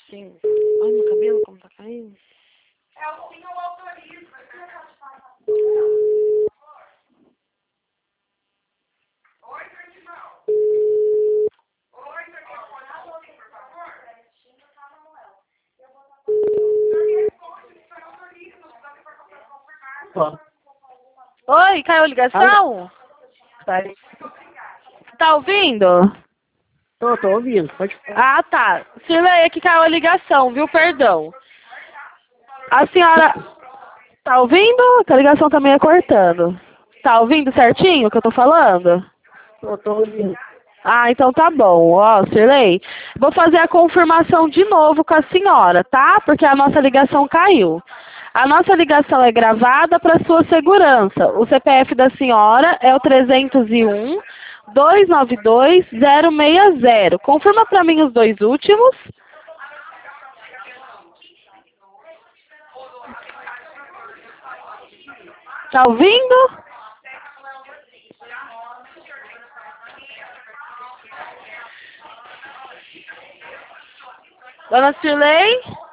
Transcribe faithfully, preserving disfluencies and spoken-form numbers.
Sim. Ai, meu cabelo como tá caindo. É o sim ou autoriza. Oi, Ferdinão. Oi, Ferdinão. Pode falar um pouquinho, por favor? Não responde, isso é autoriza. Não sabe por que eu confirmar. Oi, caiu a ligação? Tá, Tá ouvindo? tô, tô ouvindo, pode falar. Ah, tá. Cirlei, aqui caiu a ligação, viu? Perdão. A senhora... Tá ouvindo? Que a ligação tá meio cortando. Tá ouvindo certinho o que eu tô falando? Tô, tô ouvindo. Ah, então tá bom. Ó, Cirlei, vou fazer a confirmação de novo com a senhora, tá? Porque a nossa ligação caiu. A nossa ligação é gravada para sua segurança. O C P F da senhora é o trezentos e um, dois nove dois, zero seis zero. Confirma para mim os dois últimos. Tá ouvindo? Dona Cirlei?